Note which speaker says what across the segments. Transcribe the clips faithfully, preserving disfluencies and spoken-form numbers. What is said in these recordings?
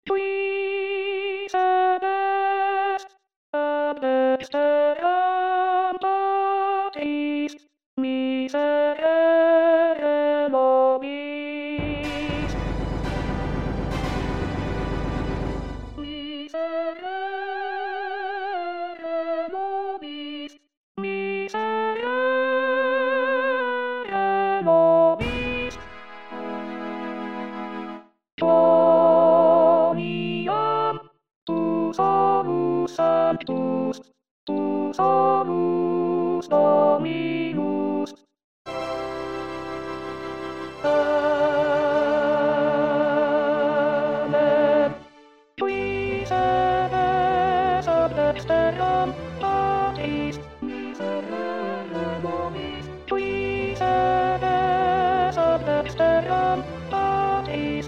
Speaker 1: qui sedes ab dexteram Patris miserere nobis. Miserere nobis, miserere nobis. Dominium, tu solus sanctus, tu solus Dominus. Amen. Qui sedes ab dexteram Patris miserere nobis. Qui sedes ab dexteram Patris.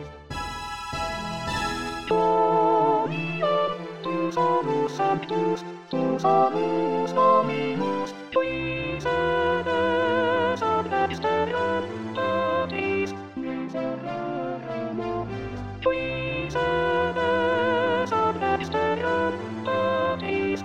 Speaker 1: Dominium, tu solus sanctus, tu solus Dominus. Qui sedes ab dexteram Patris miserere nobis. Qui sedes ab dexteram Patris.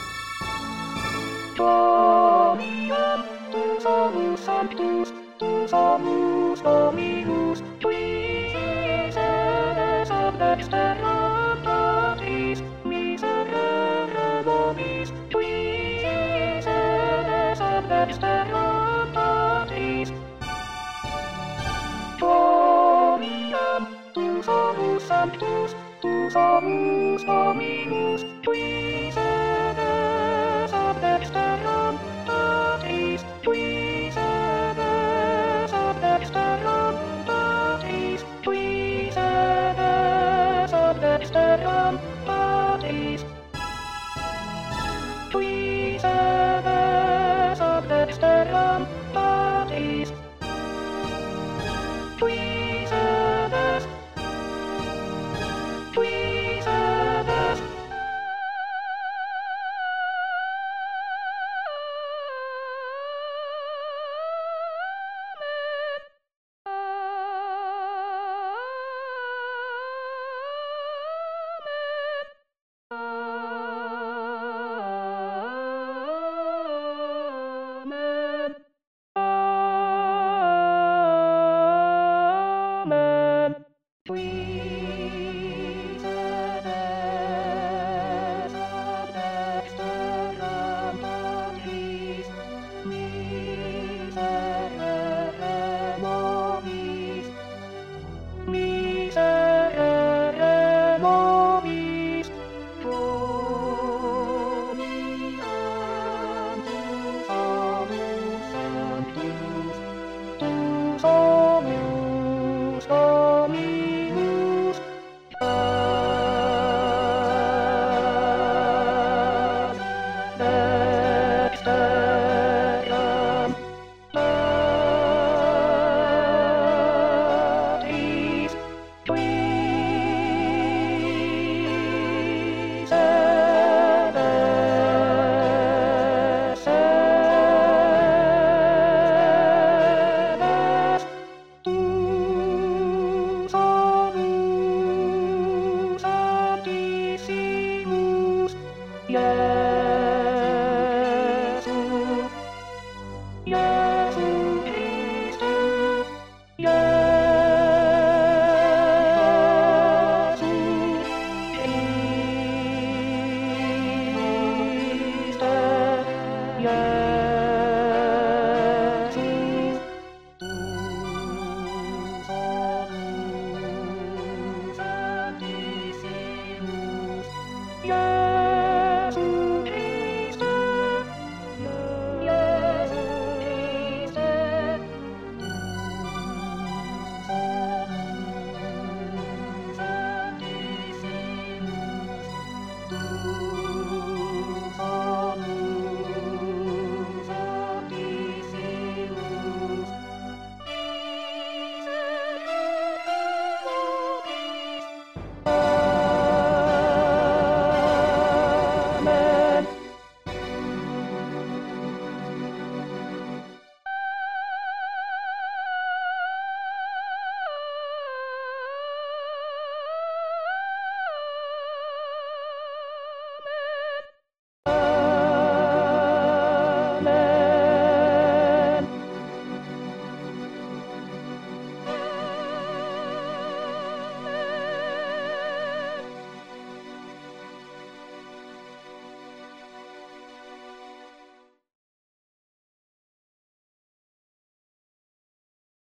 Speaker 1: Dominium, tu solus sanctus, tu solus Dominus. Qui sedes ab dexteram Patris miserere nobis. Qui sedes ab dexteram Patris. Dominium, tu solus sanctus, tu solus Dominus. Qui